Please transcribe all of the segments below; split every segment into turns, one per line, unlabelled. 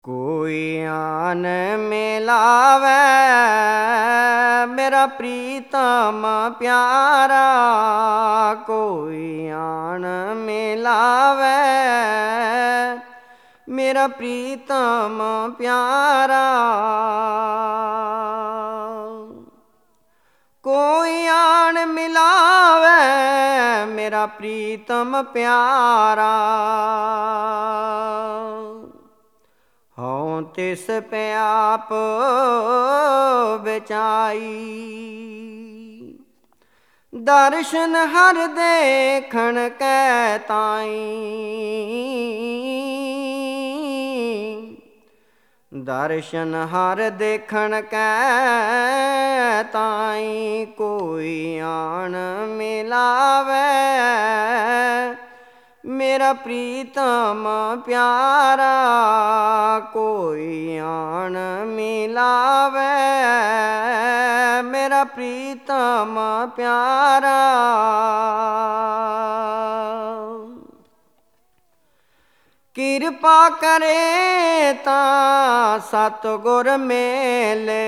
कोई आन मिलावे मेरा प्रीतम प्यारा, कोई आन मिलावे मेरा प्रीतम प्यारा। कोई आन मिलावे मेरा प्रीतम प्यारा, हूँ तिस पे आप बेचाई। दर्शन हर देखण कै ताई, दर्शन हर देखण कै ताई। कोई आन मिलावे मेरा प्रीतम प्यारा, कोई आन मिलावे मेरा प्रीतम प्यारा। किरपा करे तां सतगुर मेले,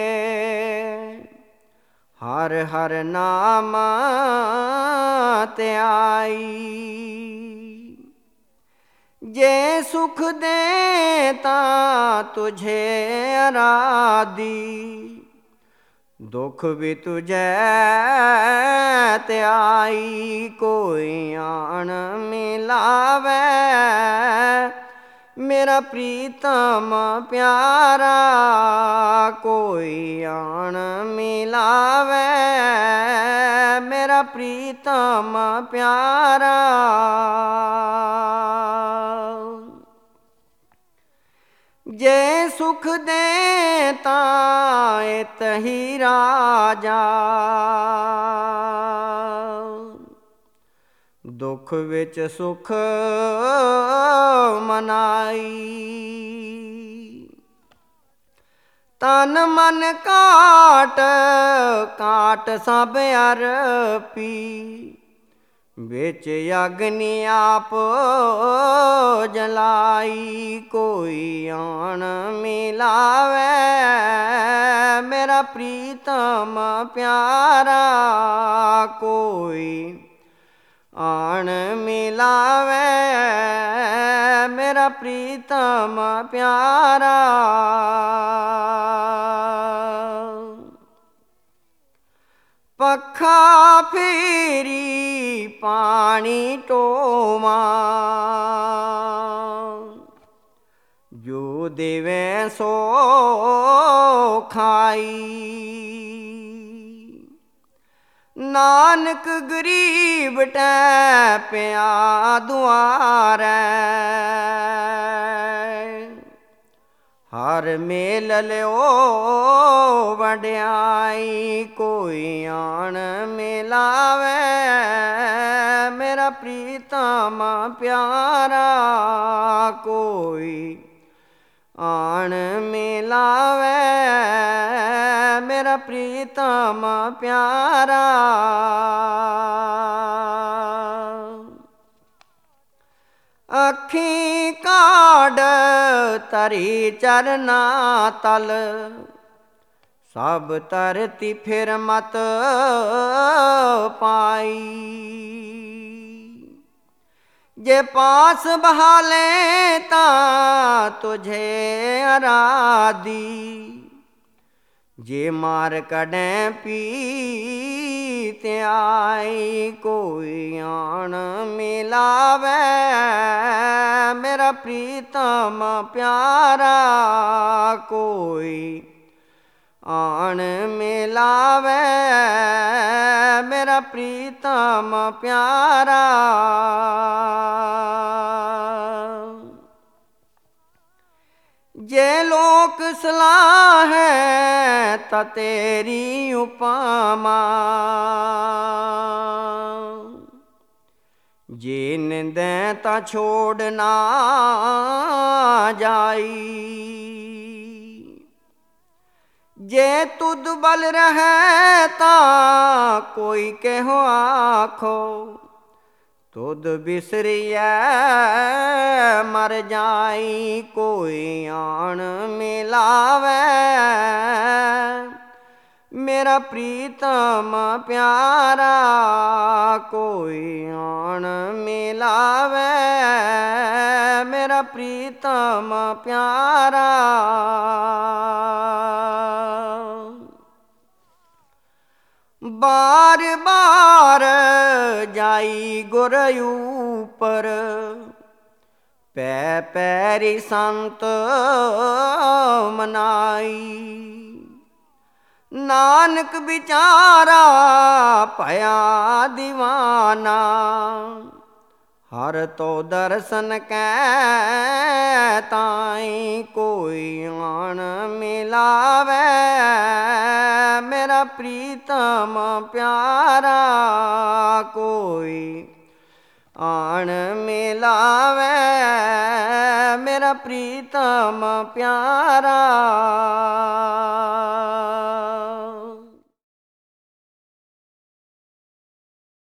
हर हर नाम ध्याई। जे सुख दे तां तुझे आराधी, दुख भी तुझे त्याई। कोई आन मिलावे मेरा प्रीतम प्यारा, कोई आन मिलावे मेरा प्रीतम प्यारा। जे सुख दे तां एतहि राजा, दुख विच सुख मनाई। तन मन काट काट सब अरपी, बिच अग्नि आप जलाई। कोई आन मिलावे मेरा प्रीतम प्यारा, कोई आन मिलावे मेरा प्रीतम प्यारा। पखा फेरी पानी टोवा, जो देवे सो खाई। नानक गरीब टै पिया दुआरै, हर मेल लियो वड्याई। कोई आन मिलावे मेरा प्रीतम प्यारा, कोई आन मिलावे मेरा प्रीतम प्यारा। अखी काड तरी चरना तल, सब तरती फिर मत पाई। जे पास बहाले तां तुझे आराधी, जे मार कडें पीत आई। कोई आन मिलावे मेरा प्रीतम प्यारा, कोई आन मिलावे मेरा प्रीतम प्यारा। जे लोक सलाहै तां तेरी उपमा, जे निंदै तां छोड़ ना जाई। जे तुद बल रहे तां कोई कहो आखो, तुद बिसरिए मर जाई कोई आन मिलावे। मेरा प्रीतम प्यारा कोई आन मिलावे। मेरा प्रीतम प्यारा। बार बार जाई गुर ऊपर पै पैरी संत मनाई। नानक बिचारा भया दीवाना हर तो दर्शन कै ताई कोई आन मिलावे। मेरा प्रीतम प्यारा कोई आन मिलावे। मेरा प्रीतम प्यारा।